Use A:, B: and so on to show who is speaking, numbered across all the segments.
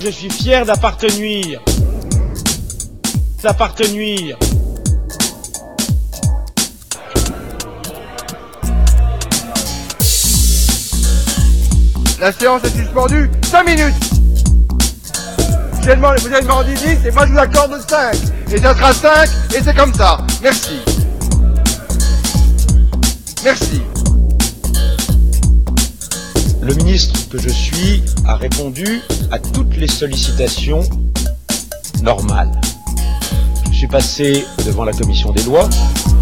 A: Je suis fier d'appartenir.
B: La séance est suspendue 5 minutes. Vous avez demandé 10 et moi je vous accorde 5. Et ça sera 5 et c'est comme ça. Merci. Merci.
A: Le ministre que je suis a répondu à toutes les sollicitations normales. Je suis passé devant la commission des lois.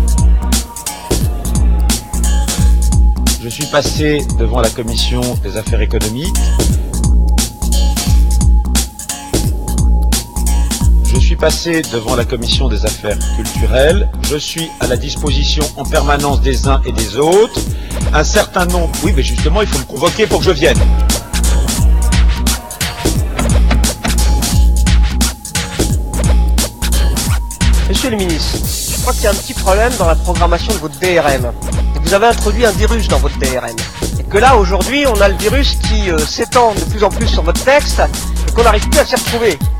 A: Je suis passé devant la commission des affaires économiques. Je suis passé devant la commission des affaires culturelles. Je suis à la disposition en permanence des uns et des autres. Un certain nombre... Oui, mais justement, il faut me convoquer pour que je vienne.
C: Monsieur le ministre, je crois qu'il y a un petit problème dans la programmation de votre DRM. Vous avez introduit un virus dans votre DRM. Et que là, aujourd'hui, on a le virus qui s'étend de plus en plus sur votre texte et qu'on n'arrive plus à s'y retrouver.